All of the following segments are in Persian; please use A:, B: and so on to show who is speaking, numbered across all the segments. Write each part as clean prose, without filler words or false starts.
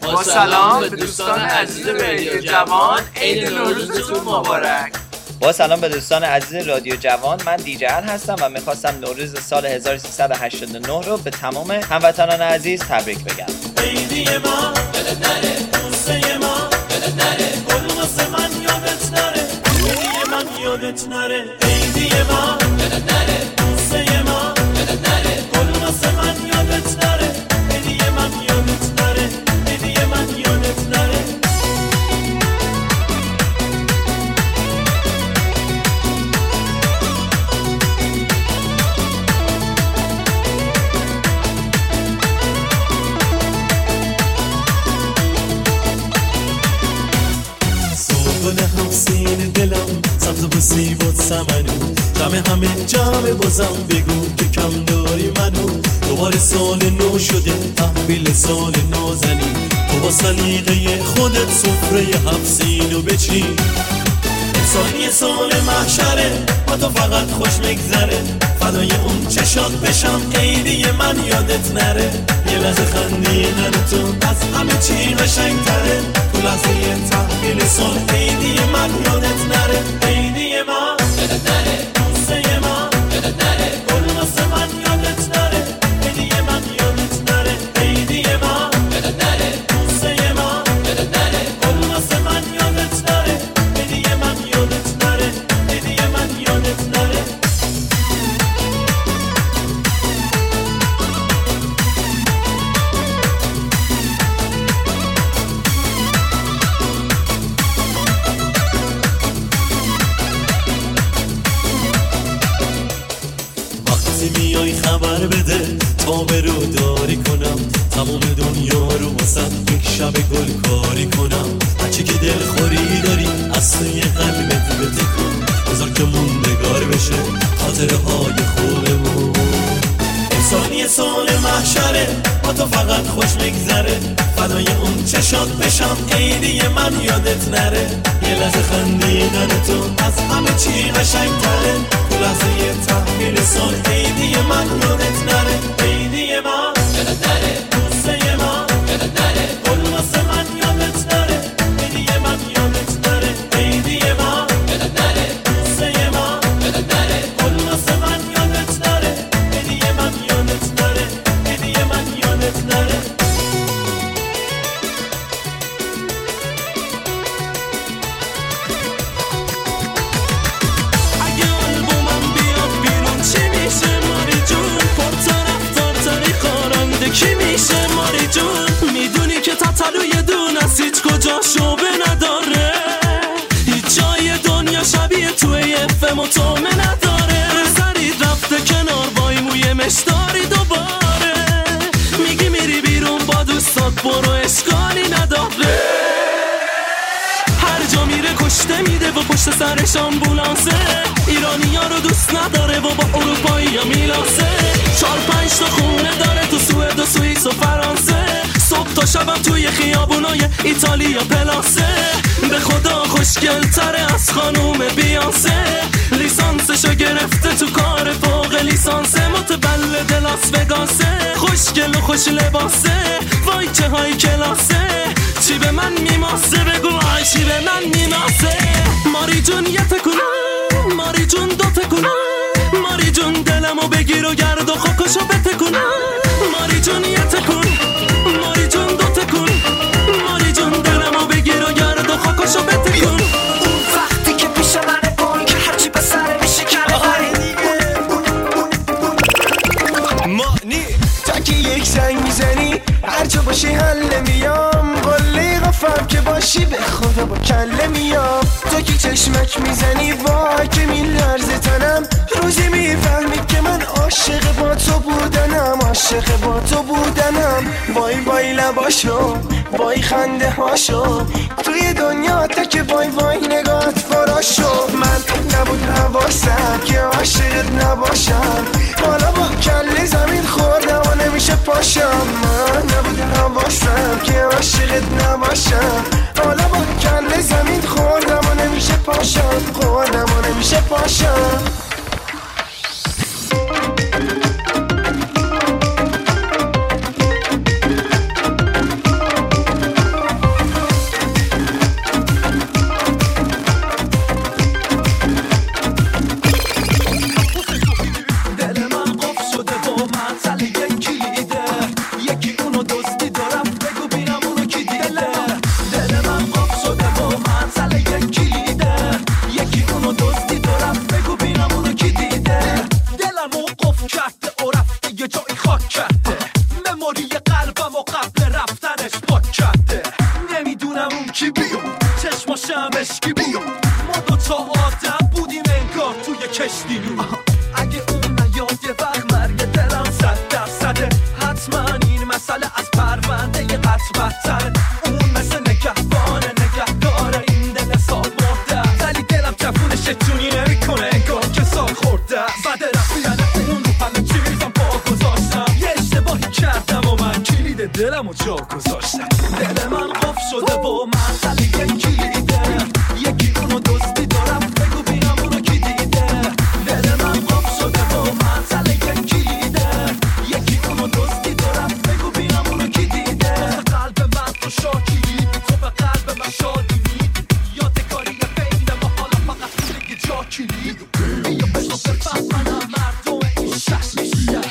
A: با سلام به دوستان عزیز رادیو جوان، عید نوروزتون مبارک.
B: با سلام به دوستان عزیز رادیو جوان، من دیجر هستم و میخواستم نوروز سال 1389 رو به تمام هموطنان عزیز تبریک بگم.
C: عیدی ما دلت نره، دوسته ما دلت نره، گل واسه من یادت نره، عیدی من یادت نره، عیدی ما دلت نره، دوسته ما دلت نره، گل واسه من یادت نره، عیدی من یادت نره، عیدی من یادت نره. حسین دلم سبز و سیبات سمنو، همه جمع بازم بگو که کم داری منو. دوباره سال نو شده، تحویل سال نازنی، تو با سلیقه خودت سفره هفسینو بچین. سالی سال محشره با تو فقط خوش میگذره، فدای اون چشات بشم عیدی من یادت نره. یه لحظه خندیدن تو از همه چی قشنگ‌تره، تو لحظه تحویل سال عیدی من یادت نره، عیدی ما یادت نره، دوسته ما یادت نره، گل واسه من یادت نره، عیدی من یادت نره، عیدی ما یادت نره، دوسته ما یادت نره، گل واسه من یادت نره، عیدی من یادت نره، عیدی من یادت نره. میای خبر بده تا برو داری کنم، تمام دنیا رو واسه یک شب گل کاری کنم. هرچی که دل خوری داری از توی قلبت بتکن، بذار که موندگار بشه خاطره های خوبمون. انسانی سال محشره با تو فقط خوش میگذره، فدای اون چشات بشم عیدی من یادت نره. یه لحظه خندیدن تو از همه چی قشنگ‌تره، تو لحظه تحویل سال عیدی من یادت نره، عیدی ما یادت نره، دوسته ما یادت نره، گل واسه من یادت نره، عیدی من یادت نره، عیدی ما یادت نره، دوسته ما یادت نره، گل واسه من یادت نره، عیدی من یادت نره، عیدی من یادت نره. کی میشه ماری جون؟ میدونی که تطلوی دونست هیچ کجا شعبه نداره، هیچ جای دنیا شبیه توی افم و تومه نداره. سرید رفته کنار وای موی مشداری دوباره، میگی میری بیرون با دوستات برو اشکالی نداره. هر جا میره کشته میده و پشت سرش آمبولانسه، ایرانی ها رو دوست نداره و با اروپایی ها میلاسه. 4-5 تا خونه داره تو سوئد و سوئیس و فرانسه، صبح تا شبم توی خیابونای ایتالیا پلاسه. به خدا خوشگل تره از خانوم بیانسه، لیسانسشو گرفته تو کار فوق لیسانسه. متولد لاس وگاسه، خوشگل و خوش لباسه، وای چه های کلاسه. چی به من میماسه بگو آی چی به من میماسه. ماری جون یه تکونه، ماری جون دو تکونه، ماری جون دلمو بگیر و گرد و خاکشو بتکونه. ماری جون یه تکون، ماری جون دو تکون، ماری جون دلمو بگیر و گرد و خاکشو بتکون.
D: وقتی که پیش منه کن که هرچی به سر میشه کنه
E: مانی تا که یک زنگ میزنی هر جا باشی حل میام، قله قفم که باشی به خدا با کله میام. تو که چشمک میزنی وای که میلرزه تنم، روزی میفهمی که من عاشق با تو بودنم، عاشق با تو بودنم. وای وای لباشو، وای خنده هاشو، توی دنیا تک وای وای نگات فراشو. من نبود حواسم که عاشقت نباشم، حالا با کله زمین خوردم و نمیشه پاشم. من نبود حواسم که عاشقت نباشم، حالا با کله زمین خوردم و نمیشه پاشم، خوردم و نمیشه پاشم. قلبم و قبل رفتنش پاک کرده. نمیدونم اون کی بیاد، چشماشم اشکی بیاد. ما دوتا آدم بودیم انگار توی کشتی نور. اگه اون نیاد یه وقت مرگ دلم 100%. حتما این مسئله از پرونده یه قطع بدتره. اون مثل نگهبانه نگهداره این دل سال مرده، ولی دلم جفونش جونی نمیکنه انگار که سال خورده. بده رفیانه اون رو همه چیزم با گذاشتم. یه اشتباهی کردم و من کلید دلم رو جا گذاشتم. دل من قفل شده و مسئله یه کلیده. یکی اونو دزدی دارم بگو بینم اونو کی دیده. دل من قفل شده و مسئله یه کلیده. یکی اونو دزدی دارم بگو بینم اونو کی دیده. قلب من تو شاکی تو به قلب من شادی میدی. یاد کاری بین ما حالا فقط دیگه جا کلید. بیا بشو بفهمنم مردم این شهر میشه.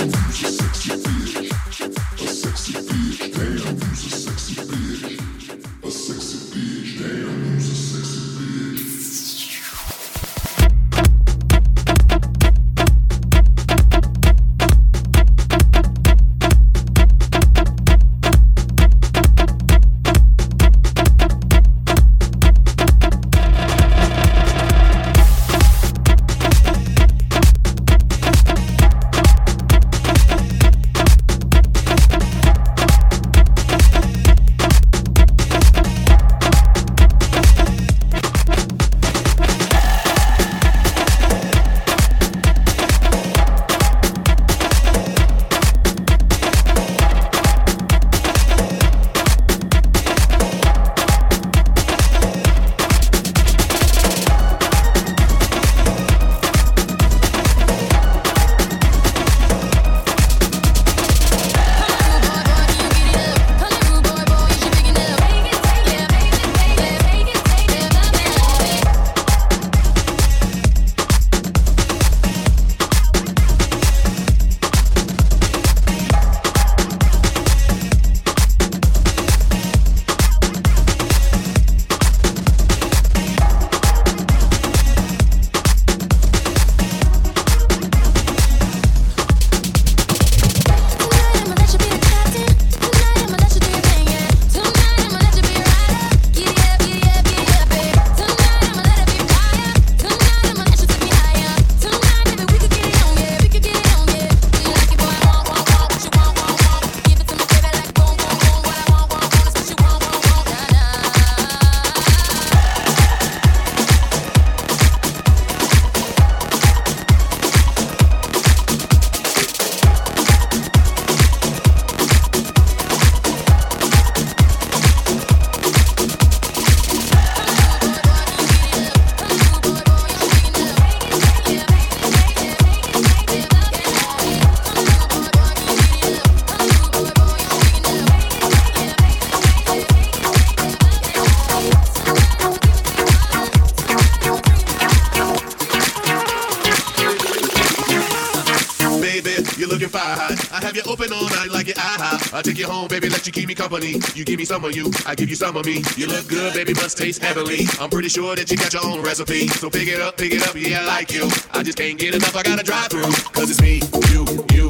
F: I'll take you home, baby, let you keep me company. You give me some of you, I give you some of me. You look good, baby, must taste heavenly. I'm pretty sure that you got your own recipe. So pick it up, yeah, I like you. I just can't get enough, I gotta drive through. Cause it's me, you,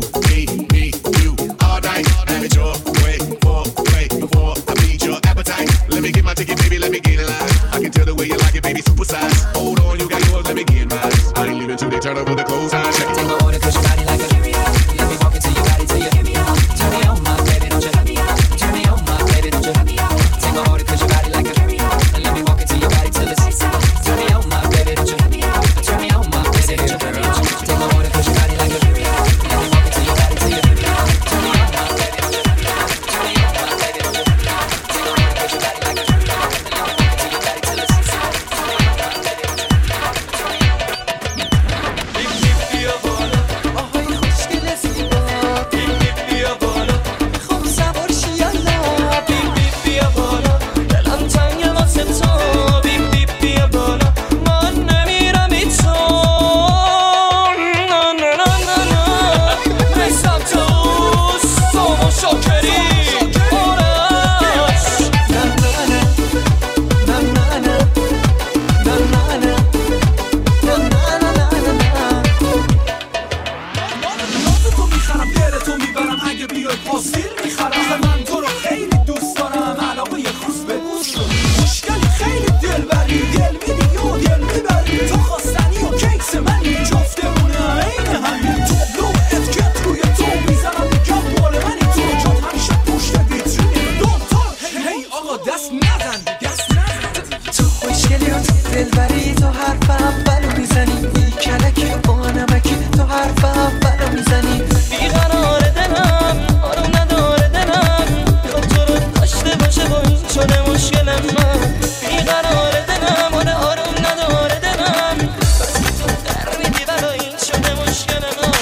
F: me, you. All night, have it your way, before I feed your appetite. Let me get my ticket, baby, let me get in line. I can tell the way you like it, baby, super size. Hold on, you got yours, let me get mine. I ain't leaving till they turn over the clothes, I check it.
D: Take my order, cause your body like a carry out. Let me walk into your body till you hear me out. Turn me on, my baby, don't you let me out. Turn me on, my baby, don't you let me out. Take my order, cause your body like a carry out. Let me walk into your body till it's inside. Turn me on, my baby, don't you let me out. Turn me on, my baby, don't you let me out. Take my order, cause your body like a carry out. Let me walk into your body till you hear me out. Turn me on, my baby, don't you let me out. Turn me on, my baby, don't you let me out. Take my order, cause your body like a carry out. Let me walk into your body till it's inside. Turn me on, my baby, don't you let me out. Turn me on, my baby, don't you let me out.
E: میخرم
G: آخه من تو رو خیلی دوست دارم علاقه خوش به گوش مشکلی خیلی دلبری دل میدی و دل میبری تو خواستنی و کیس منی جفتمونه این همین تو لوحت که توی تو میزنم میگم مال منی تو جات همیشه پشت ویترینی دونتال هی آقا دست نزن
E: تو خوشگلی و دلبری تو حرف اولو میزنی بی کلکی و با نمکی تو حرف اولو میزنی بیقرار دلم آروم نداره دلم میخواد تو رو داشته باشه با این شده مشکل من بیقرار دلم آروم نداره دلم وقتی تو در میدی برا این شده مشکل من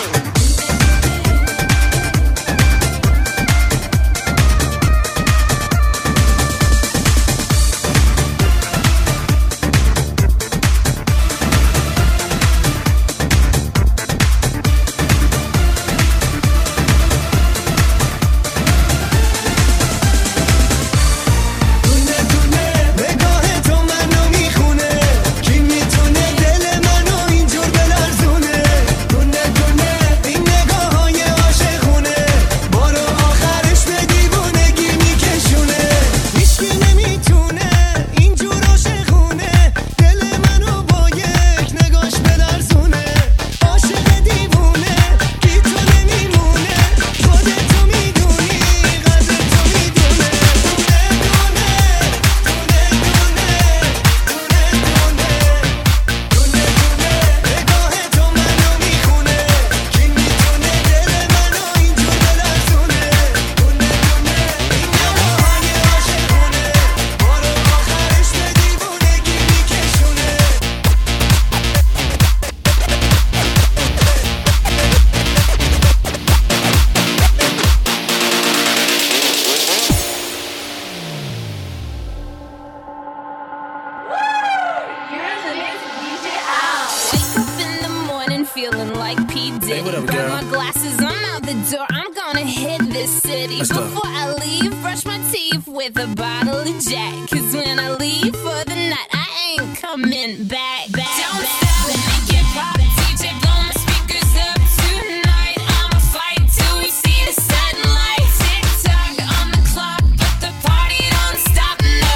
H: feeling like P. Diddy.
I: Hey, what up,
H: Grab
I: girl?
H: my glasses, I'm out the door. I'm gonna hit this city.
I: Let's go.
H: Before I leave, brush my teeth with a bottle of Jack. Cause when I leave for the night, I ain't coming back. Don't stop, make it pop. DJ, blow my speakers up tonight. I'ma fight till we see the sunlight. Tick tock on the clock, but the party don't stop, no.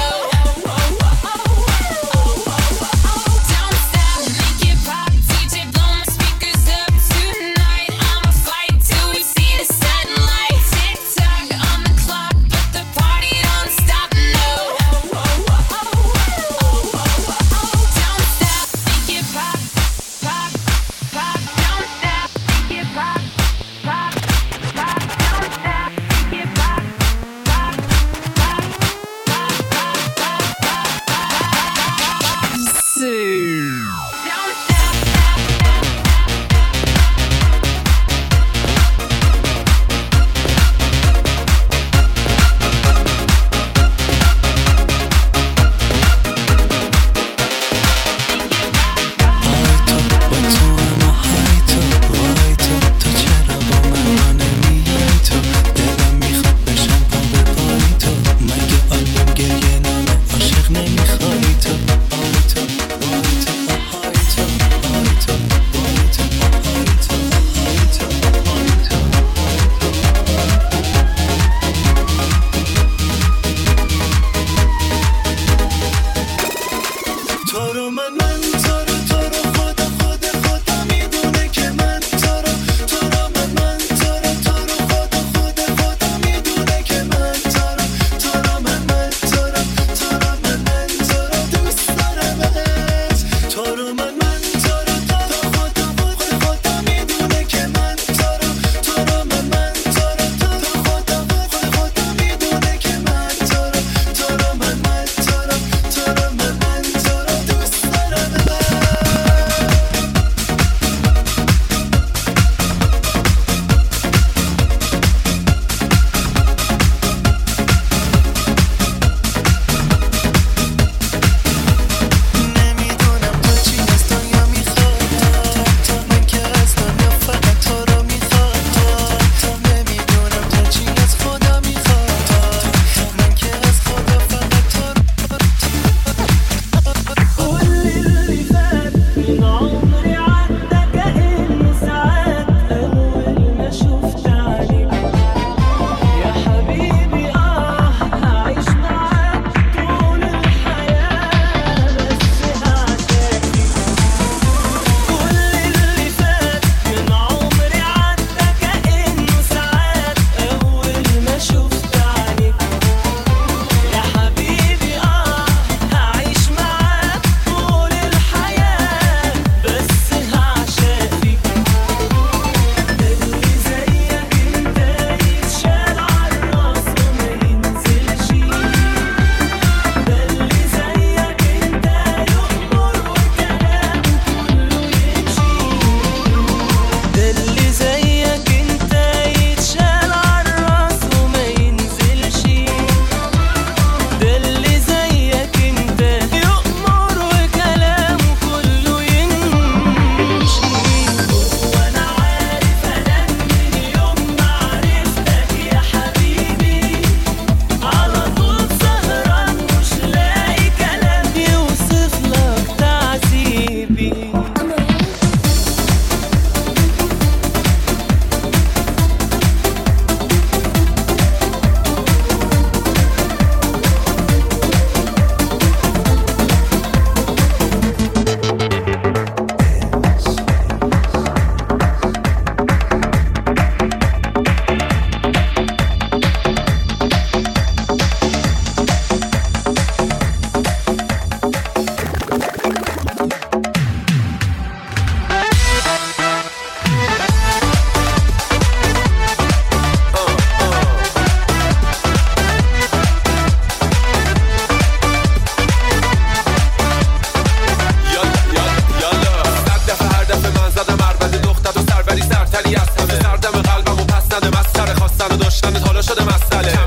H: Don't stop, make it pop. DJ, blow my speakers up tonight. I'ma fight till we see the sunlight. Tick tock on the clock, but the party don't stop, no. Don't stop.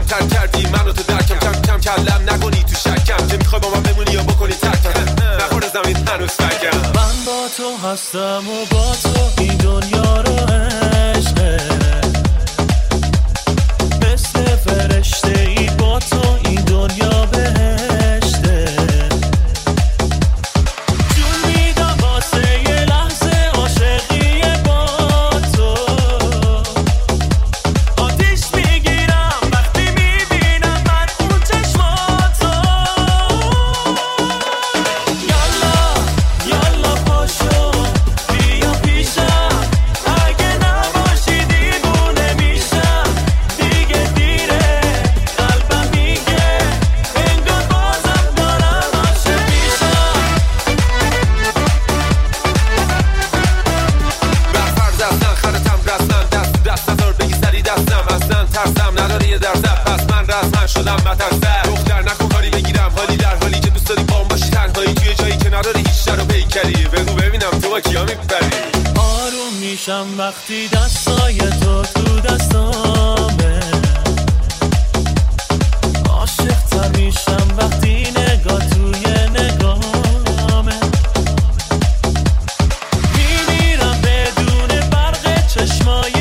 I: تر کردی منو تو درکم کم کم کلم نکنی تو شکم که میخوای با من بمونی یا بکنی ترکم نخوره زمین هنوز فکم
C: من با تو هستم و با تو این دنیا رو عشقه مثل فرشته ای با تو این دنیا بهشته جون میدم واسه یه لحظه عاشقی با تو آتیش میگیرم وقتی میبینم من اون چشماتو یالا پاشو بیا پیشم اگه نباشی دیوونه میشم دیگه دیره قلبم میگه انگار بازم دارم عاشق میشم
I: برفر دستن خرتم رسن دست دست نزار بگی سری دستم اصلا ترسم نداره یه درصد پس من رسمن شدم مترسر دختر نکن کاری بگیرم حالی در حالی که دوست داری بام باشی تنهایی توی جایی که نداره هیچ در و پیکری بگو ببینم تو با کیا میپری
C: آروم میشم وقتی دستای تو دستامه عاشق تر میشم وقتی نگاه توی نگاهمه میمیرم بدون برق چشمای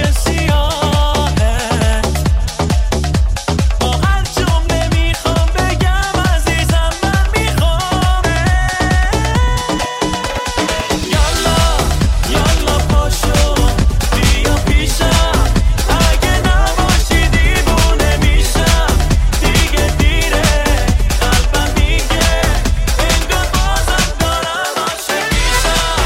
C: سیاهت با هر جمله میخوام بگم عزیزم من میخوامه یالا پاشو بیا پیشم اگه نباشی دیوونه میشم دیگه دیره قلبم میگه انگار بازم دارم عاشق میشم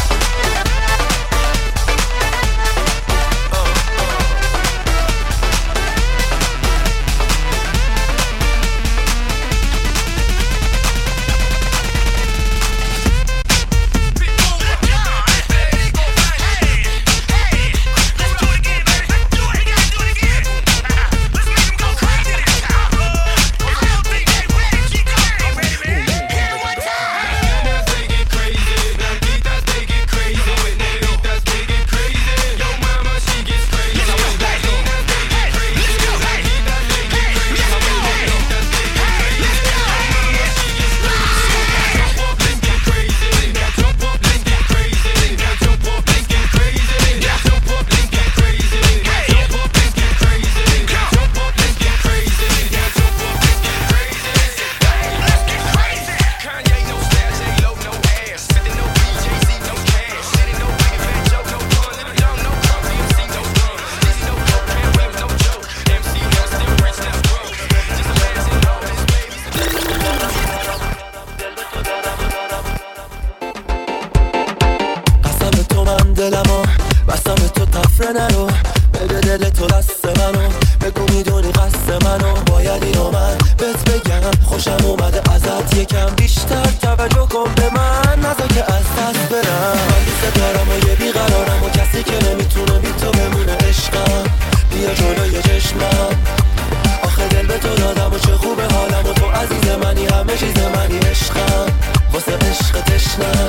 C: قسم تو من دلمو بستم تو تفره نرو بده دل تو دست منو بگو میدونی قصد منو باید اینو من بهت بگم خوشم اومده ازت یکم بیشتر توجه کن به من نذار که از دست برم من دوست دارم و یه بیقرارم و کسی که نمیتونه بی تو بمونه عشقم بیا جلوی چشمم آخه دل به تو دادم و چه خوبه حالم و تو عزیز منی همه چیز منی عشقم واسه عشق تشنم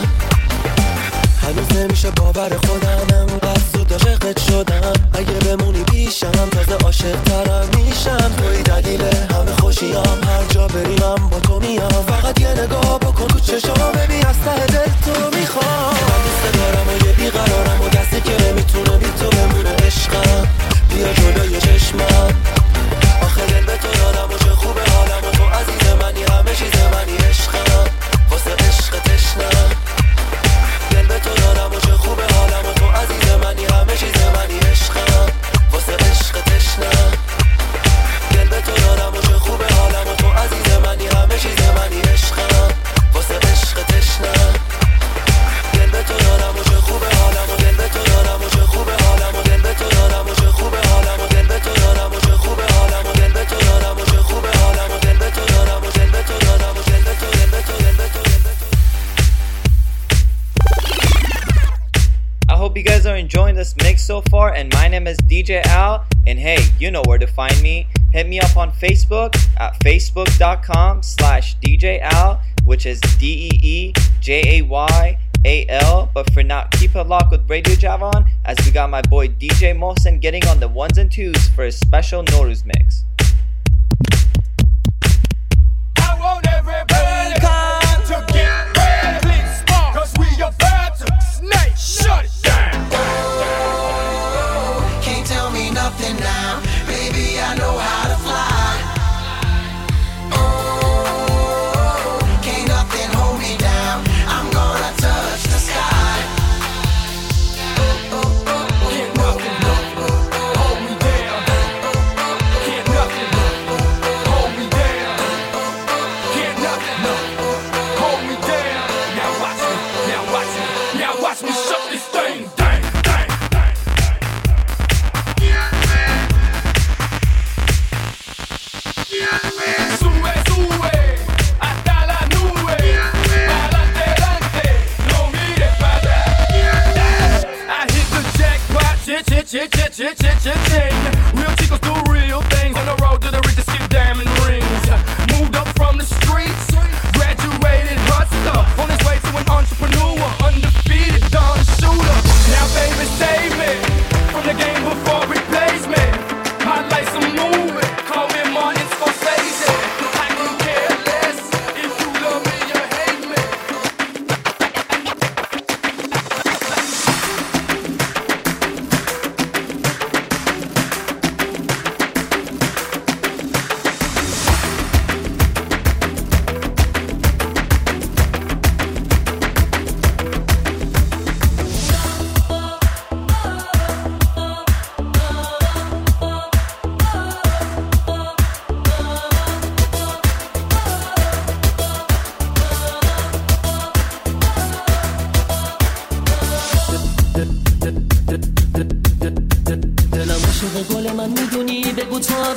C: هنوز نمیشه باور خودم انقدر زود عاشقت شدم اگه بمونی پیشم تازه عاشق ترم میشم توی دلیل همه خوشیام هر جا بریم با تو میام فقط یه نگاه بکن تو چشام ببین از ته دل تو میخوام من دوست دارم و یه بیقرارم و کسی که نمیتونه بی تو بمونه عشقم بیا جلوی چشمم آخه دل به تو دادم و چه خوبه حالم و تو عزیز منی همه چیز منی عشقم واسه عشق تشنم دل به تو دارم و چه خوبه حالم و تو عزیز منی همه چیز منی عشقم واسه عشق تشنم دل به تو دارم و چه خوبه حالم و تو عزیز منی همه چیز منی عشقم واسه عشق تشنم دل به تو دارم و چه خوبه حالم و دل به تو دارم و چه خوبه حالم و دل به تو دارم و چه خوبه حالم و دل به تو دارم و چه خوبه حالم و دل به تو دارم و چه خوبه حالم و دل به تو دارم و دل به تو دارم و دل به تو دل به تو دل به تو
B: I hope you guys are enjoying this mix so far, and my name is DJ Al, and hey, you know where to find me. Hit me up on Facebook at facebook.com/DJ Al, which is DEEJAYAL. But for now, keep it locked with Radio Javon, as we got my boy DJ Mohsen getting on the ones and twos for a special Nowruz mix.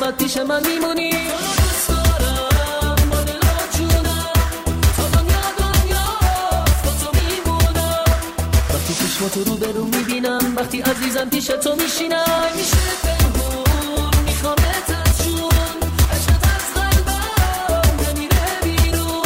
J: فقط پیش من میمونی. دوست دارم با دل و جونم، تا دنیا با تو میمونم. وقتی چشماتو رو به رو میبینم، وقتی عزیزم پیش تو میشینم، میشه پنهون میخوامت از جون، عشقت از قلبم نمیره بیرون.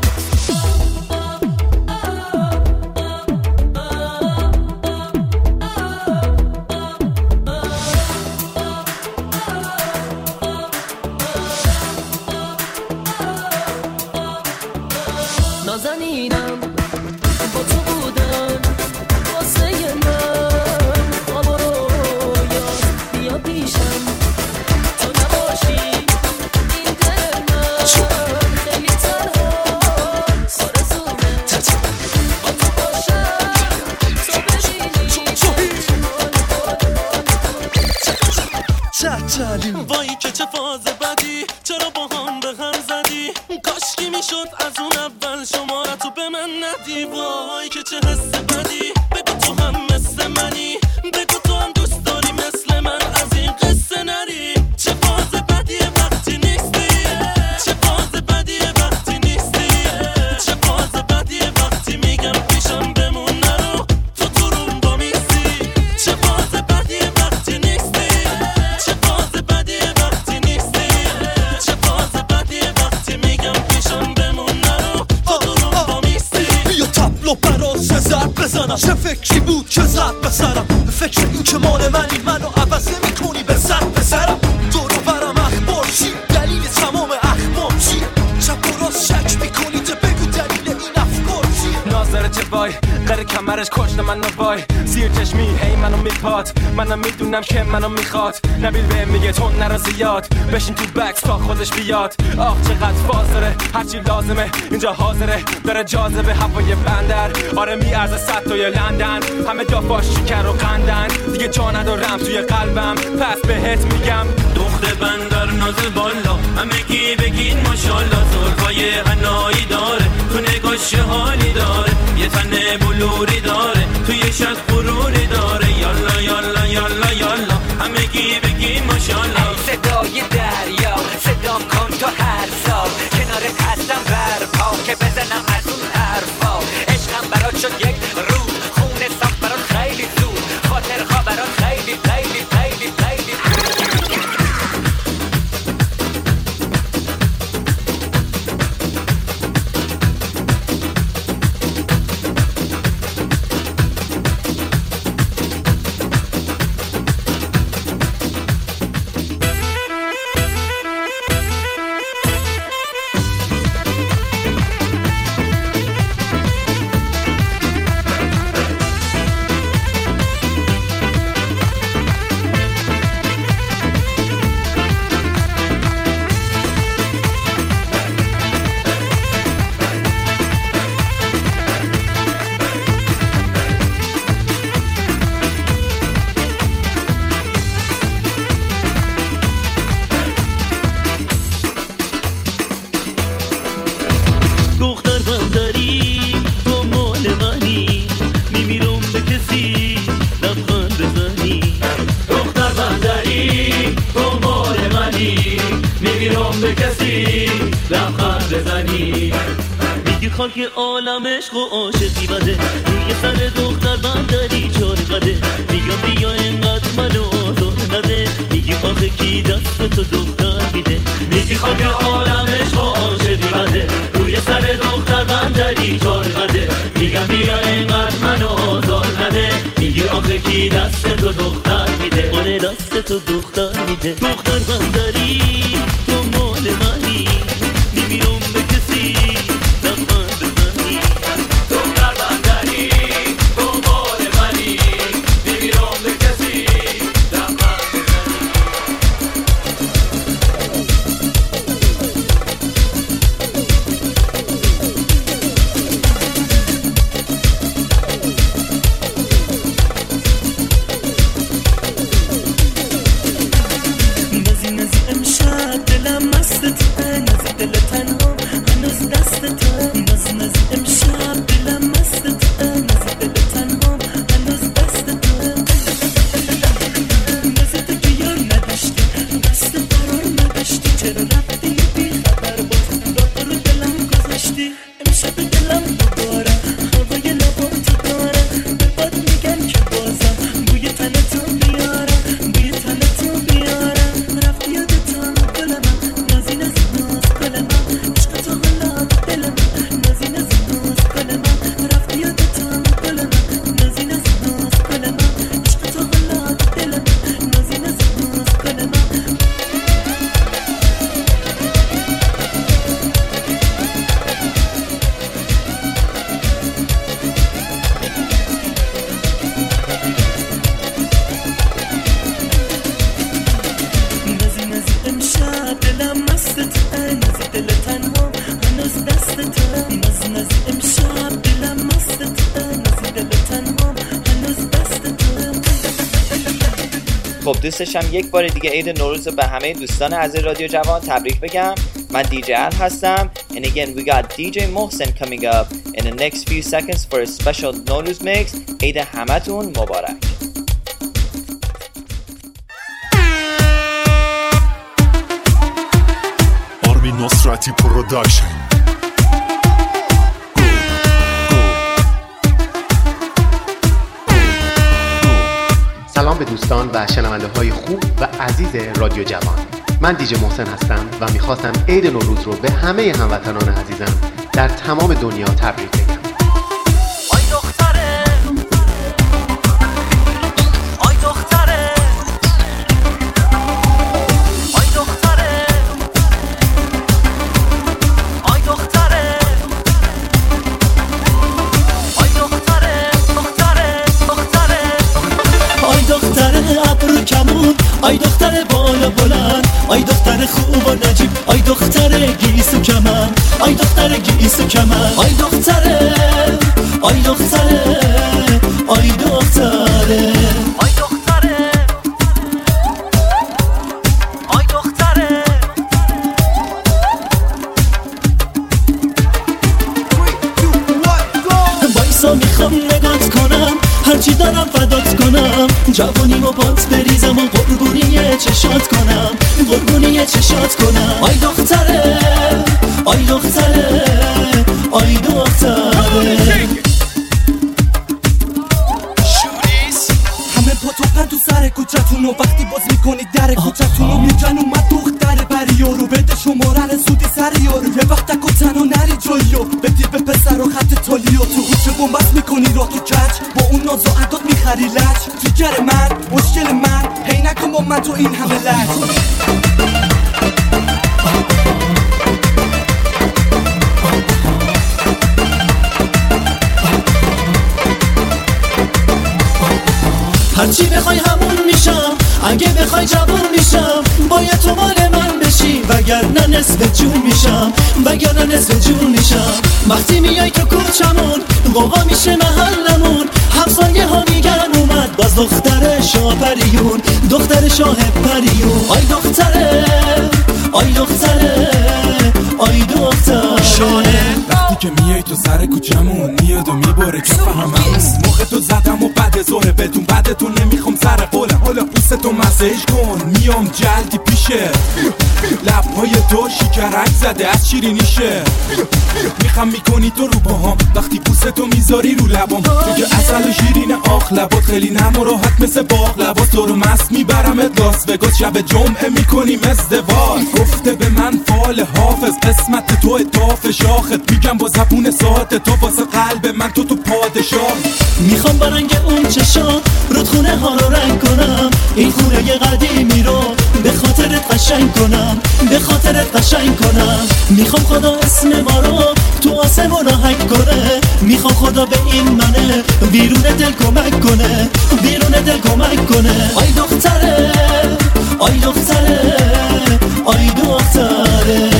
J: نازنینم با تو بودن واسه من، بابا رو یاد بیا پیشم تو نباشی این دل من خیلی تنها آرزومه با تو باشم تو
C: ببینی. وای که چه فاز بدی، چرا با هم به هم زدی؟ کاشکی میشد از اون اول شمارتو به من ندی. وای که چه حس بدی، بگو تو هم مثل منی، بگو تو هم دوست داری مثل من از این قصه نری. چه فاز بدیه وقتی نیستی، چه فاز بدیه وقتی نیستی، چه فاز بدیه وقتی میگم پیشم بمون نرو تو روم با میستی. چه فاز بدیه وقتی نیستی، چه فاز بدیه وقتی نیستی، چه فاز بدیه وقتی میگم پیشم بمون نرو تو روم با میستی. بیا تبلو براز زرد بزنم، چه فکری بود که زد بسرم، فکر این که مال منی منو عوض میکنی به سر بسرم. دورو برم اخبار چی، دلیل تمام اخبار چیه؟ چپ و راست شک میکنی تو بگو دلیل این افکار چیه؟ ناظر چه وای قره کمرش کشت منو وای، زیر چشمی هی منو میپاد، منم میدونم که منو میخواد. نبیل به میگه تو نرا زیاد، بشین تو بکس تا خودش بیاد. آخ چقدر فاز داره، هرچی لازمه اینجا حاضره، داره جاذبه هوای بندر. آره میارزه 100 تا لندن، همه دافاش شکر و قندن، دیگه جا ندارم توی قلبم پس بهت میگم. دخت بندر نازل بالا، همگی بگین ماشالله. زلفای حنایی داره، تو نگاش حالی داره، یه تن بلوری داره، توی شد غروری داره. یالا یالا یالا یالا همگی بگین ماشالله.
K: صدای دریا صدام کن تو هر سال، کنارت هستم برپا که بزنم از اون حرفا. عشقم برات شد یک روز، خونه ساخت برات خیلی زود، خاطر خواه برات خیلی خیلی خیلی خیلی.
C: خاک عالم عشق و عاشقی بده، روی سر دختر بندری چار قده. میگم بیا اینقدر منو آزار نده، میگی آخه کی دست تو دختر میده. میگی خاک عالم عشق و عاشقی بده، روی سر دختر بندری چار قده. میگم بیا اینقدر منو آزار نده، میگی آخه کی دست تو دختر میده. آره دست تو دختر میده. دختر بندری تو مال منی، نمیرم به کسی
L: نزی امشب
B: دوستشم یک بار دیگه عید نوروز به همه دوستان عزیز رادیو جوان تبریک بگم. من دیجی ال هستم. And again we got DJ Mohsen coming up in the next few seconds for a special Nowruz mix. عید همتون مبارک.
L: آرمین نصرتی پروداکشن.
M: سلام به دوستان و شنونده های خوب و عزیز رادیو جوان. من دیجی محسن هستم و میخواستم عید نوروز رو به همه هموطنان عزیزم در تمام دنیا تبریک بگم.
C: آی دختر بالا بلند، آی دختر خوب و نجیب، آی دختر گیس و کمر، آی دختر گیس و کمر، آی دختره، آی دختره، آی دختره، آی دختره، آی دختره. بایسا میخوام نگات کنم، هرچی دارم فدات کنم، جوانیمو پات بریزم و قربونی چشات کنم، قربونی چشات کنم. آی دختره، آی دختره، آی دختره.
G: همه پاتوقن تو سر کوچتون و وقتی باز میکنید در کوچتون رو میگن اومد دختر بریارو بده شماره رسودی سر یارو. یه وقت تک و تنها نری جاییو بدی به پسر و خط تالیو تو کوچه بومبست میکنی را تو کچ با اون ناز و عداد میخری لج. جگر من مشکل من هی نکن با من تو این همه لج.
C: هرچی بخوای همون میشم، اگه بخوای جوون میشم، باید تو مال من بشی وگرنه نصف جون میشم، وگرنه نصف جون میشم. وقتی میای تو کوچمون قوقا میشه محلمون، همسایه ها میگن اومد باز دختر شاه پریون، دختر شاه پریون. آی دختره، آی دختره، آی دختره.
N: شانه وقتی که میای تو سر کوچمون میاد و میبره کف هممون. موقع تو زدم و بعد زهره بدون بعدتون نمیخوام سر قولم، حالا پوستتو مسیج کن میام جلدی پیشه. لبهای تو شکرک زده از شیرینیشه، میخوام میکنی تو رو باهام وقتی پوستتو میذاری رو لبام. تو که اصل و شیرین آخ لبات خیلی نم و راحت مثل باغ لبات. تو رو مست میبرمت لاس وگاس شب جمعه میکنیم ازدواج. گفته به من فال حافظ قسمت تو اتاف شاخت، میگم با زبون ساعت تو واسه قلب من تو پادشاه.
C: میخوام برنگ اون چشات رودخونه ها رو رنگ کنم، این خونه قدیمی رو به خاطرت قشنگ کنم، به خاطرت قشنگ کنم. میخوام خدا اسم ما رو تو آسمون هک کنه، میخوام خدا به این منه بیرون دل کمک کنه، بیرون دل کمک کنه. آی دختره، آی دختره، آی دختره.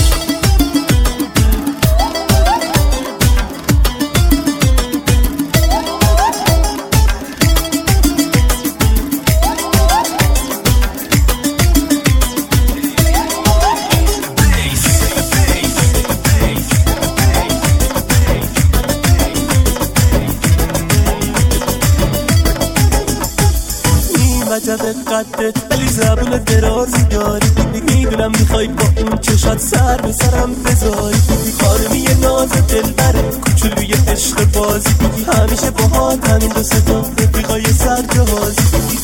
J: وجب قدت ولی زبون درازی داری، میدونم میخوای با اون چشات سر به سرم بذاری. خانمی ناز دلبره کوچولوی عشق بازی، همیشه باهات همین دو ستا رفیقای سرجهازی.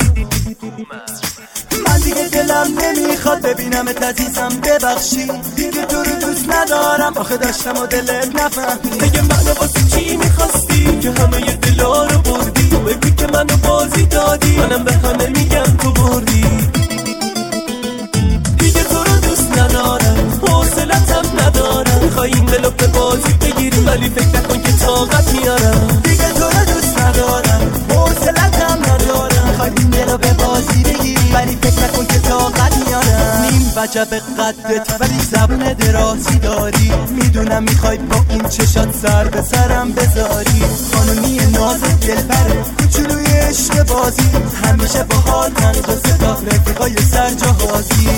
J: من دیگه دلم نمیخواد ببینمت عزیزم ببخشی، دیگه تو رو دوست ندارم آخه داشتم و دلت نفهمی. بگه منو واسه چی میخواستی که همه ی دلا رو بردی، تو بگی که منو بازی دادی منم به همه میگم تو بردی. دیگه تو رو دوست ندارم حوصلتم ندارم، میخوای این دلو به بازی بگیری ولی فکر نکن که طاقت میارم. دیگه تو رو دوست ندارم حوصلتم ندارم، میخوای این دلو به بازی بگیری ولی فکر نکن که طاقت میارم. نیم وجب
E: عجب قدت ولی زبون درازی داری، میدونم میخوای با این چشات سر به سرم بذاری. قانونی ناز دلبره کوچولوی عشق بازی، همیشه با حال تنقصه تا رفیقای سرجاهازی.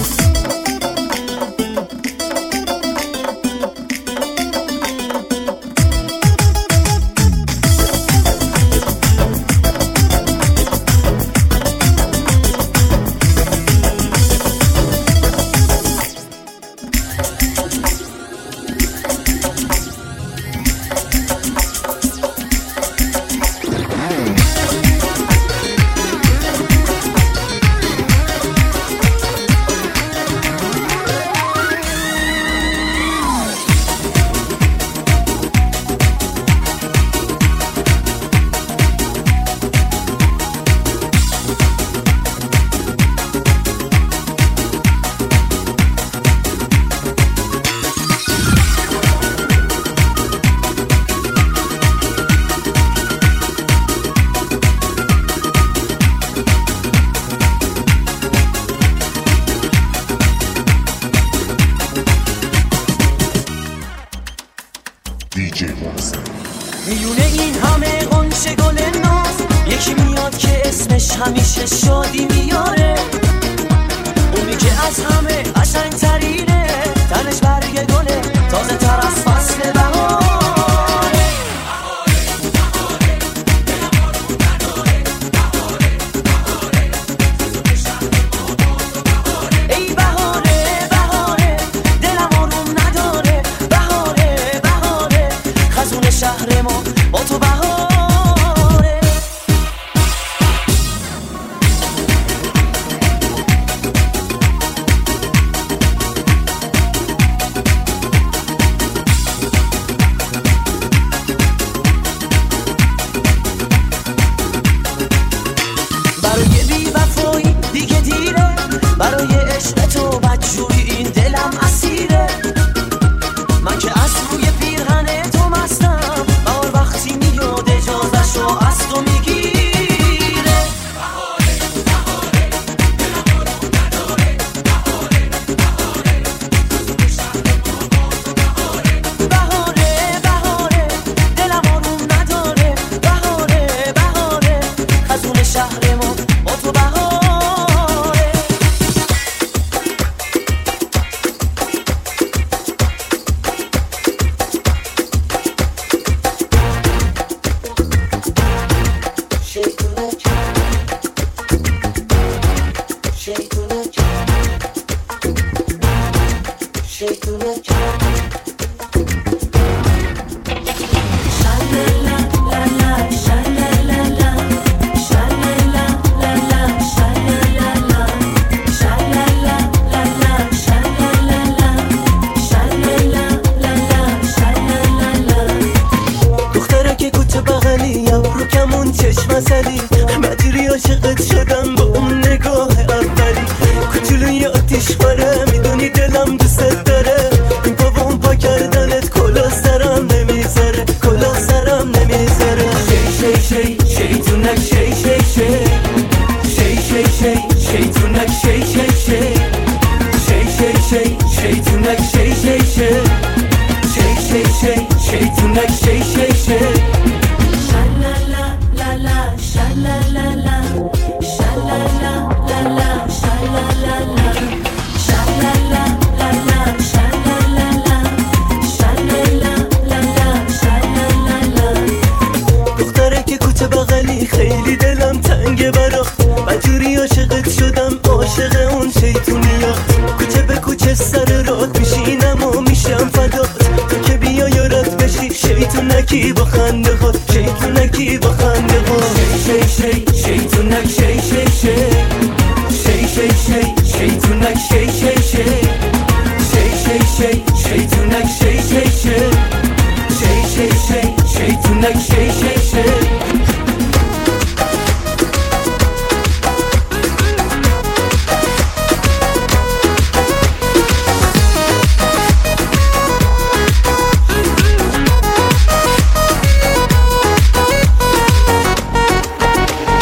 J: میونه این همه قنچه گل ناز، یکی میاد که اسمش همیشه شادی میاره، اونی که از همه قشنگ ترینه، تنش برگ گله تازه تر از فصل بهاره. ای بهاره بهاره دلم آروم نداره، بهاره بهاره خزون شهر ما با تو بهاره. برای بی وفایی دیگه دیره، برای عشق تو بدجوری این دلم اسیره. من که از روی پیرهن تو مستم، بهار وقتی میاد اجازه‌شو از تو میگیره. بهاره بهاره دلم آروم نداره، بهاره بهاره خزون شهر ما با تو بهاره. دختره که کوچه بغلی رو کمون چشم زدی، مجری عاشقت شدم با اون نگاه اولی. کوچولوی آتیش باره میدونی دلم دوست داره، این پا و اون پا کردنت کلا سرم نمیذاره، کلا سرم نمیذاره. شی شی شی شیطونک شی شی شی شی شی شی شیطونک شی شی شی شی شی شی شیطونک شی شی شی شی شی شی شیطونک شی شی شی. شلالا لا لا شلالا لا شلالا لا لا شلالا لا شلالا لا لا شلالا لا شلالا لا لا شلالا لا. دختره که کوچه بغلی خیلی دلم تنگه برات، من جوری عاشقت شدم عاشق اون شیطونیات. کوچه به کوچه سر رات میشینم و میشم فدات، تو که بیا یارت بشی شیطونکی با خنده خود، شیطونکی با خنده خود. شی شی شیطونک شی شی شی شی شی شی شیطونک شی شی شی شی شی شی شیطونک شی شی شی شی شی شی شیطونک شی شی شی.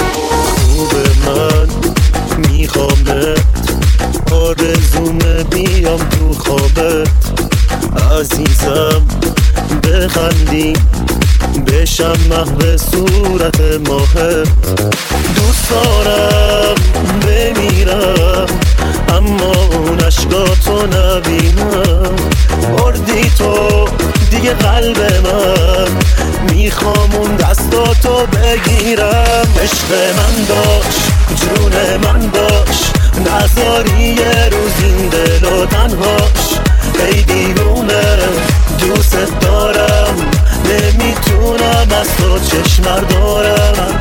C: آرزومه بی راهت عزیزم بخندی بشم محو صورت ماهت دوست دارم بمیرم اما اون عشقاتو نبینم بردی تو دیگه قلب من میخوام اون دستاتو بگیرم عشق من باش جون من باش نذاری یه روز این دل و تنهاش ای دیوونه دوست دارم نمیتونم از تو چشم دارم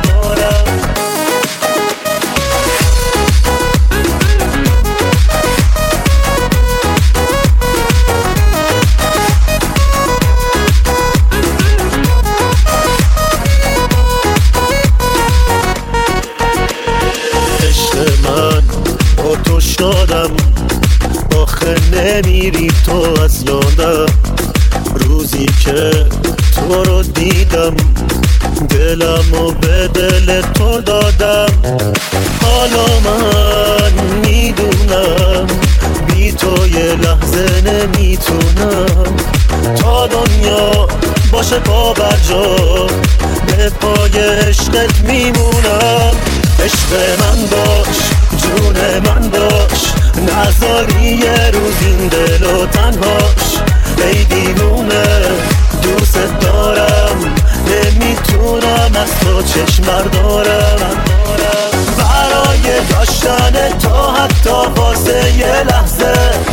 C: دادم آخه نمیری تو از یادم روزی که تو رو دیدم دلمو به دل تو دادم حالا من میدونم بی تو یه لحظه نمیتونم تا دنیا باشه پا بر جا به پای عشقت میمونم عشق من باش جون من باش نذاری یه روز این دل و تنهاش ای دیوونه دوست دارم نمیتونم از تو چشم بردارم برای داشتن تو حتی واسه یه لحظه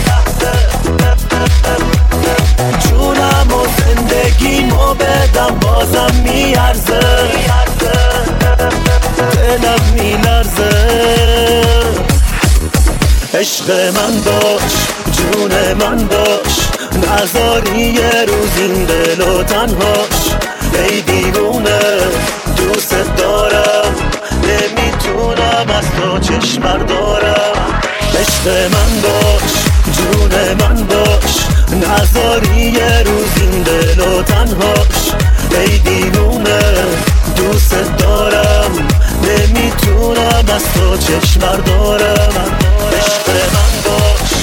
C: جونم و زندگیمو بدم بازم میارزه دلم میلرزه عشق من باش جون من باش نذاری یه روز این دل و تنهاش ای دیوونه دوست دارم نمیتونم از تو چشم بردارم عشق من باش جون من باش نذاری یه روز این دل و تنهاش ای دیوونه دوست دارم نمیتونم از تو چشم بردارم عشق من باش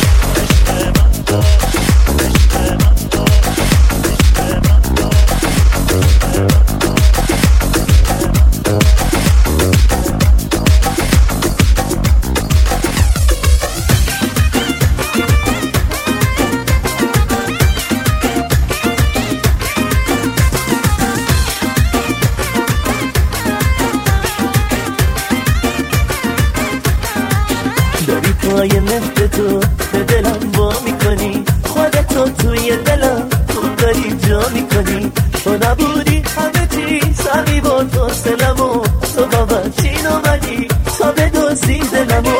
O: پای مهد تو به دلم وا میکنی خودتو توی دلم خوب داری جا میکنی تو نبودی همه چی سمی با تو سلمو تو بابا چین اومدی تا به دوزی دلمو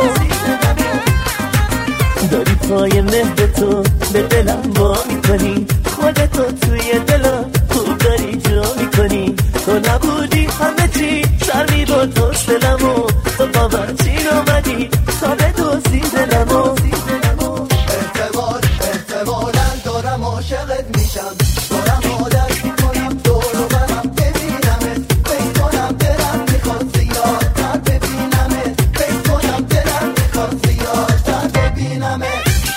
O: داری پای مهد تو به دلم وا میکنی خودتو توی دلم خوب داری جا میکنی تو نبودی همه چی سمی با تو سلمو تو بابا چین اومدی تا به دوزی دلمو
P: احتمالاً دارم عاشقت میشم دارم عادت میکنم دور و برم ببینمت فکر کنم دلم میخواد زیادتر ببینمت فکر کنم دلم میخواد زیادتر ببینمت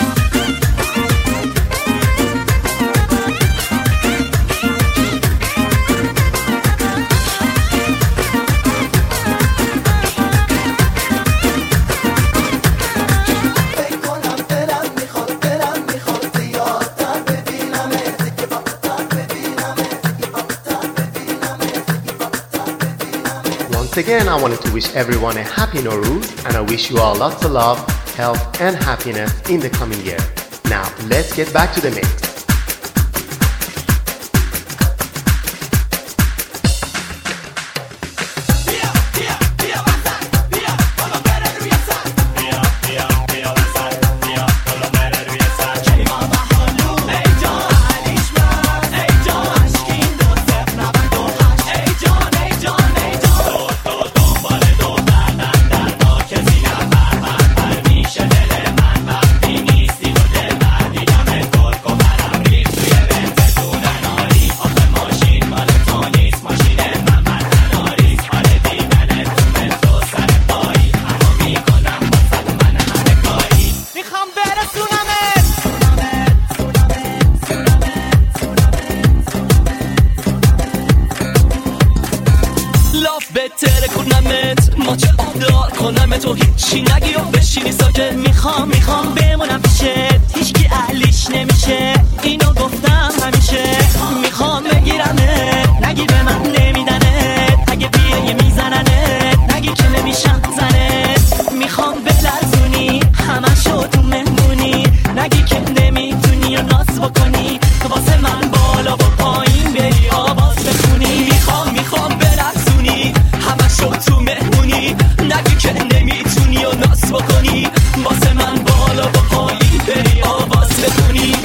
M: Once again, I wanted to wish everyone a happy Nowruz, and I wish you all lots of love, health, and happiness in the coming year. Now, let's get back to the mix.
O: میکنم تو هیچی نگی و بشینی ساکت. میخوام بمونم پیشت، هیچکی اهلیش نمیشه، اینو گفتم همیشه. میخوام بگیرمه، نگی به من نمیدنه، اگه بیایی میزننه، نگی که نمیشم زنه. میخوام بلرزونی همشو تو مهمونی، نگی که نمیتونی و ناز بکنی، تو واسه من بالا و پایین بری آواز بخونی. میخوام بلرزونی همشو تو مهمونی، نگی که نمیتونی و ناز بکنی، واسه من بالا و پایین بری آواز بخونی.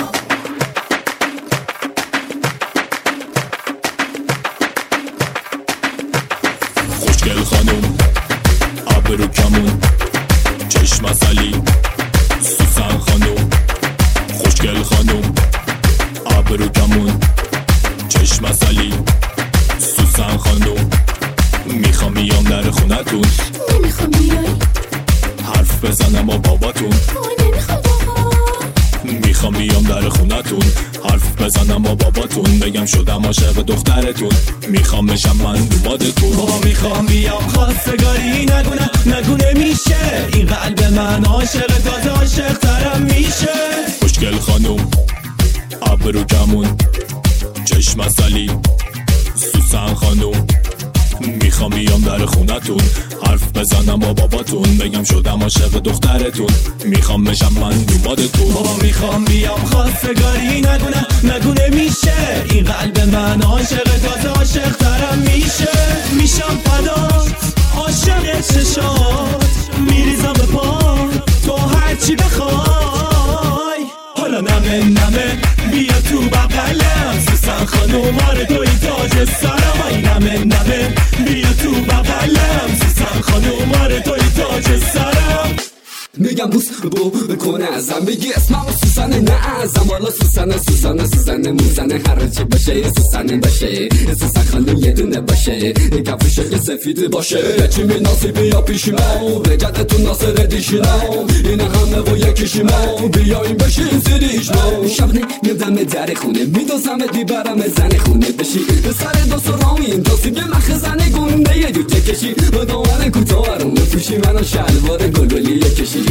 Q: خوشگل خانوم ابرو کمون چشم اصلی سوسن خانوم. خوشگل خانوم ابرو کمون چشم اصلی سوسن خانوم. میخوام بیام در خونتون،
H: نمیخوام بیای،
Q: حرف بزنم با باباتون.
H: نمیخوام بابا.
Q: میخوام بیام در خونتون، حرف بزنم با باباتون، بگم شدم عاشق دخترتون، میخوام بشم من دومادتون.
G: بابا میخوام بیام خواستگاری، نگونه میشه این قلب من عاشق، تازه عاشق ترم میشه.
Q: خوشگل خانوم ابرو کمون چشم اصلی سوسن خانوم. میخوام بیام در خونتون، حرف بزنم با باباتون، بگم شدم عاشق دخترتون، میخوام بشم من دومادتون.
G: بابا میخوام بیام خواستگاری، نگونه میشه این قلب من عاشق، تازه عاشق ترم میشه. میشم فدات عاشق چشات، میریزم به پا تو هرچی بخوای. حالا نمه بیا تو بغلم، سوسن خانوم آره توی تاج سرم. ای نمه بیا تو بغلم، سوسن خانوم آره توی تاج سرم.
R: میگم بوس بکنه ازم، بگی اسمم سوسنه نه ازم. والا سوسنه موزنه، هر چی باشه سوسنه باشه، سوسن خانوم یه دونه باشه، کفشه که سفید باشه. چی مناسبی یا پیشیمو بجدتون ناصر دیشیمو، این همه و یکیشیمو، بیایم بشین زیریشمو. شبنه میدم در خونه، میدوزمت بیبرم زن خونه، بشی سر دو سرامین تاسی به مخزن گونه یه جوجه کشی، دوان کوتاه رو پوشی منو شلوار گلگلی کشی.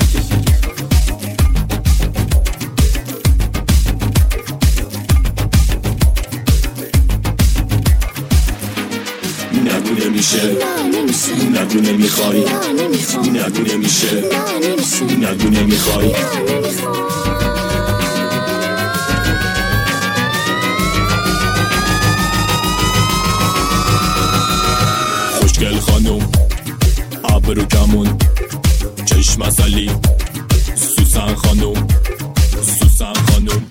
Q: نگو نمیشه، نگو نمیخوای، نگو نمیشه، نگو نمیخوای. خوشگل خانوم ابرو کمون چشم اصلی سوسن خانوم. سوسن خانوم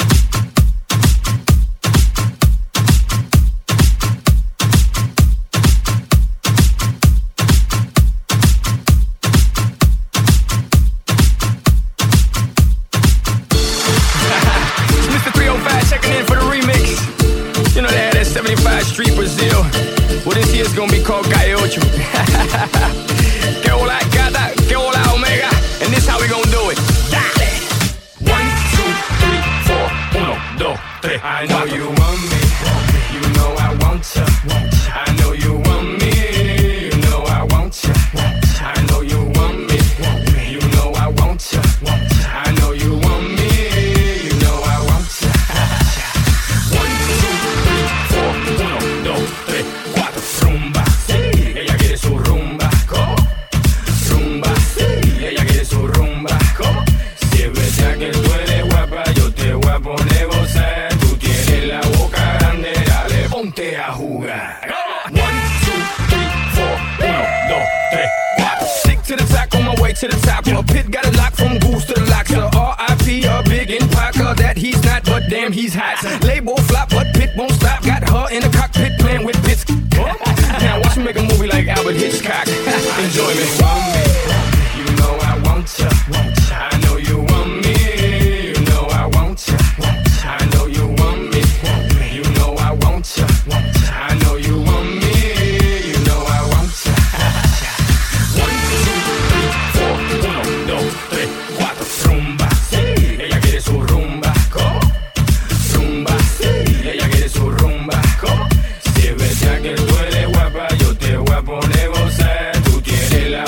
S: Mr. 305 checking in for the remix. You know they had that 75 Street Brazil. Well, this year's gonna be called Calle Ocho. Que hola gata, que hola omega. And this how we gonna do it. Dale. 1, 2, 3, 4. 1, 2, 3. I know you want me. You know I want you. I know you want me. You know I want you. I know you want me. You know I want you. I know you want me. You know I want you. 1, 2, 3, 4. 1, 2, 3, 4. Rumba. Ella quiere su rumba. Rumba. Ella quiere su rumba. Si es verdad que tú eres guapa, yo te voy a poner gozar. Tú tienes la boca grande, dale, ponte a jugar. 1, 2, 3, 4. 1, 2, 3, 4. Stick to the top, on my way to the top. A pit got a lock from goose to the lock. So R.I.P. a big in Parker that he's not, but damn he's hot. Label flop, but Pit won't stop. Got her in the cockpit playing with bits. Now watch me make a movie like Albert Hitchcock. Enjoy me. You know I want you. I know you want me. You know I want you. I know you want me. You know I want you. I know you want me. You know I want you. 1, 2, 3, 4. 1, 2, 3, 4. Rumba. Ella quiere su rumba. Rumba. Ella quiere su rumba. Si es verdad que tú eres guapa, yo te voy a poner gozar. Tú tienes la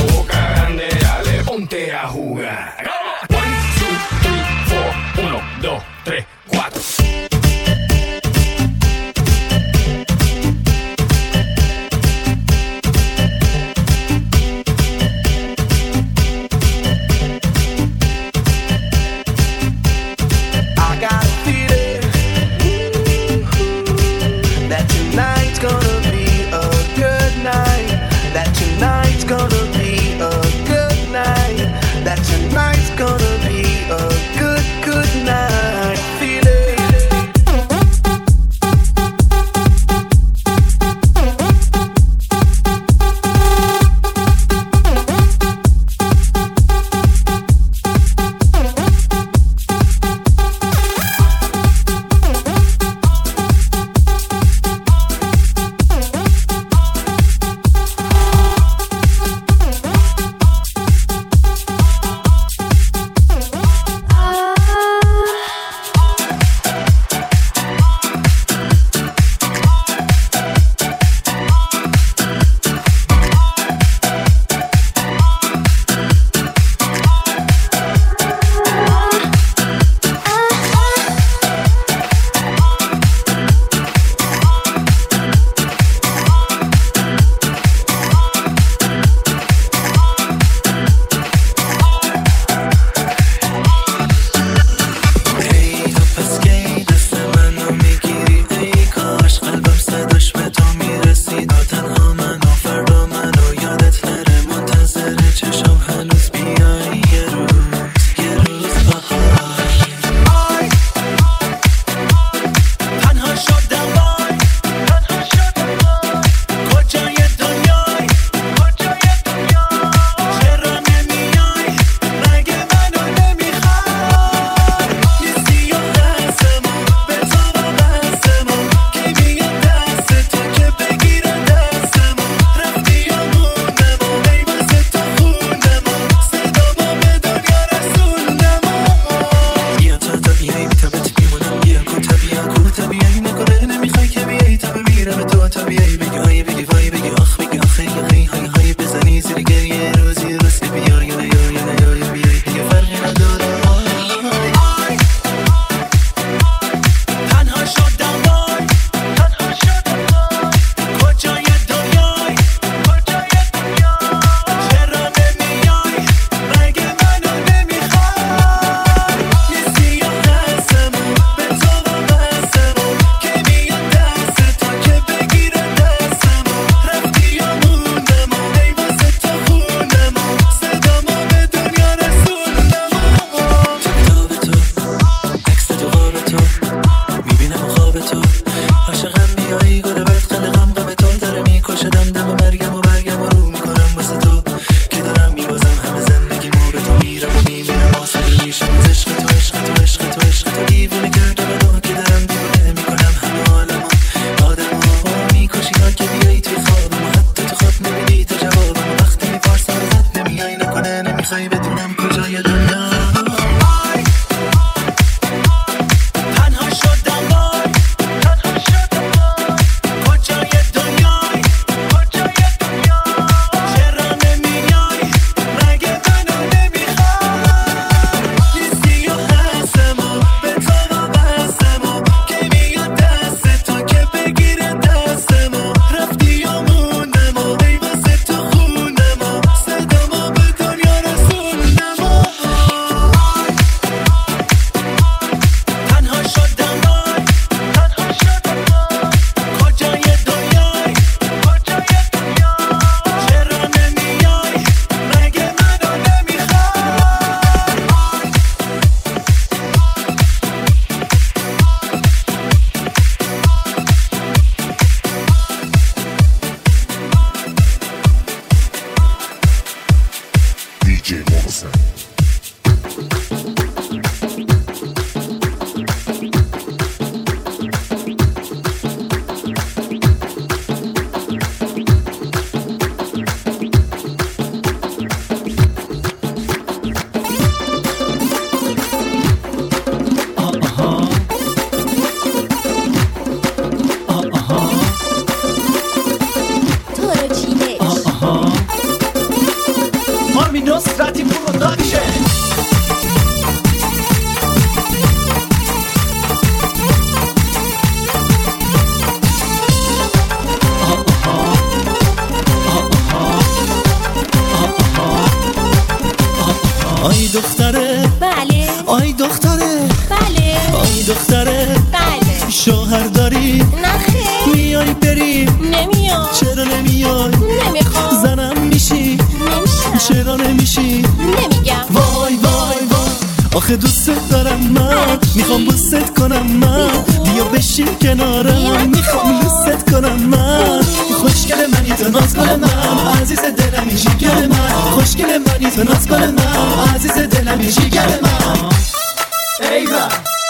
E: دختره
H: بله
E: آی دختره
H: بله
E: آی دختره
H: بله
E: شوهر داری
H: نخیر
E: میای بری
H: نمیام
E: چرا نمیای
H: نمیخوام
E: زنم میشی
H: نمیشم
E: چرا نمیشی
H: نمیگم
E: وای وای وای آخه دوست دارم من میخوام بوست کنم من بیا بشین کنارم میخوام لوست کنم من خوشگل منی تو نازگل من عزیز دلمی جیگر من خوشگل منی تو نازگل من عزیز دلمی جیگر من ایوان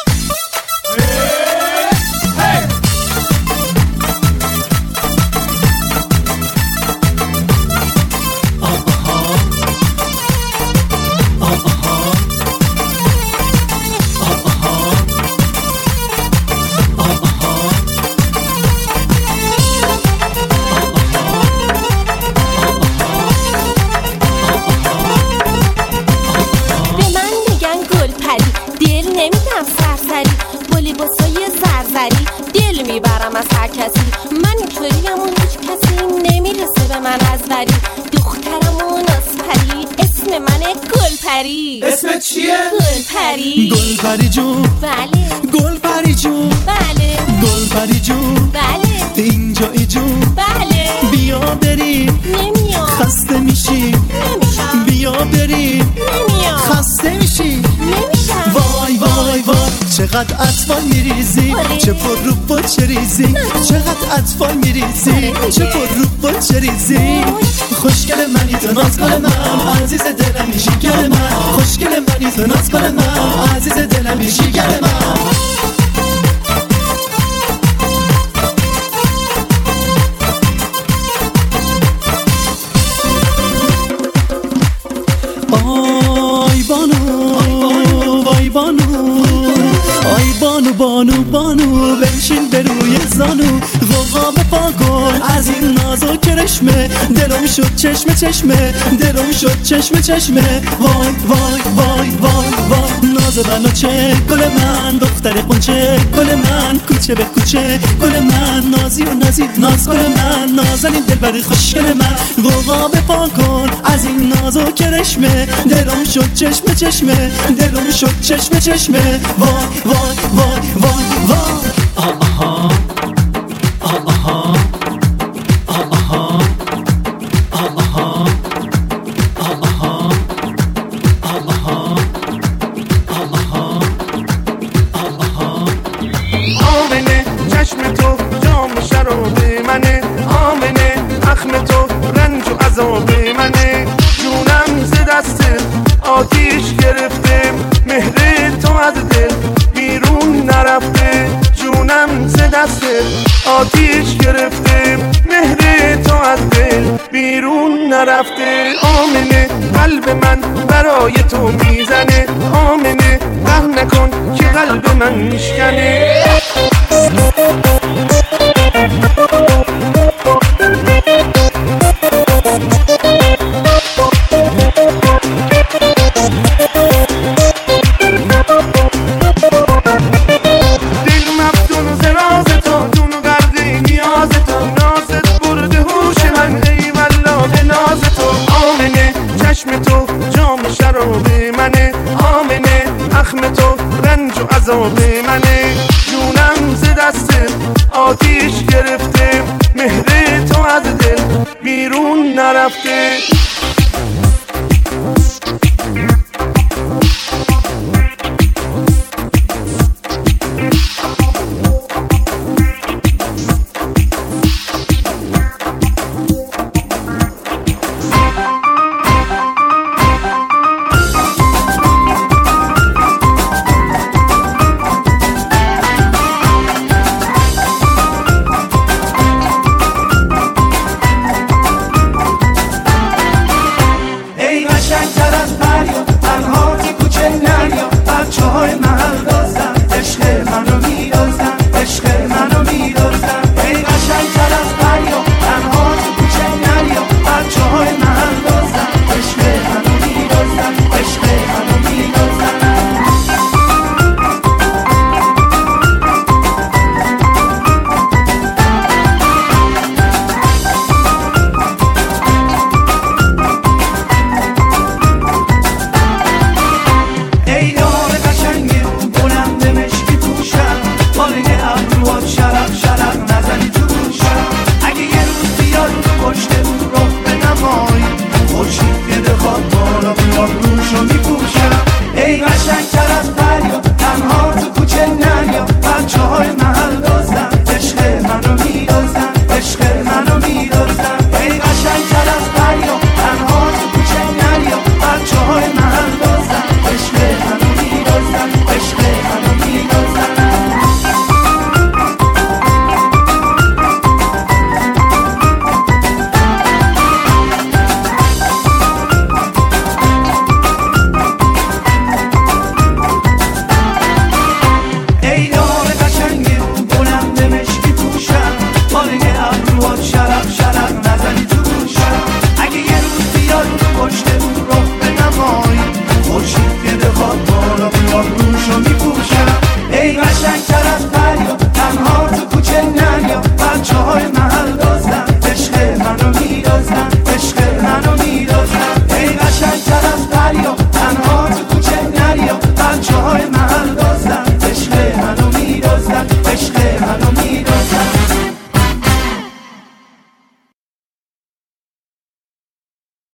H: میبرم از هر کسی من اینطوریم و هیچ کسی نمیرسه به من از وری دخترم و نازپری اسم منه گلپری
G: اسمت چیه؟
H: گلپری
E: گلپری جون
H: بله
E: گلپری جون
H: بله
E: گلپری جون
H: بله
E: اینجایی جون
H: بله
E: بیا بریم
H: نمیام
E: خسته میشی
H: نمیشم
E: بیا بریم
H: نمیام
E: خسته میشی
H: نمیشم
E: وای وای وای چقدر اطفال میریزی چه پر رو با چه ریزی چقدر اطفال میریزی چه پر رو با چه ریزی خوشگل منی تو نازگل من عزیز دلمی جیگر من خوشگل منی تو نازگل من عزیز دلمی جیگر من آی بانو وای بانو آی بانو بانو بانو بنشین به روی زانو غوغا به پاگل از این ناز و کرشمه دلم شد چشمه چشمه دلم شد چشمه چشمه وای وای وای وای وای ناز بنا چه گل من دختر قنچه گل من کوچه به کوچه گل من نازی و نازی ناز گل من نازنین دلبر خوشگل من غوغا به پاگل از این ناز و کرشمه دلم شد چشمه چشمه دلم شد چشمه چشمه وای وای وای وای وای آها آها آها آها آمنه چشم تو جام شراب منه آمنه اخم تو رنج و عذاب منه جونم ز دست آتیش گرفته مهر تو از دل بیرون نرفته جونم ز دست آتیش گرفته مهر تو از دل بیرون نرفته آمنه قلب من برای تو میزنه آمنه قهر نکن که قلب من میشکنه چشم تو جام شراب منه آمنه اخم تو رنج و عذاب منه جونم ز دست آتیش گرفته مهر تو از دل بیرون نرفته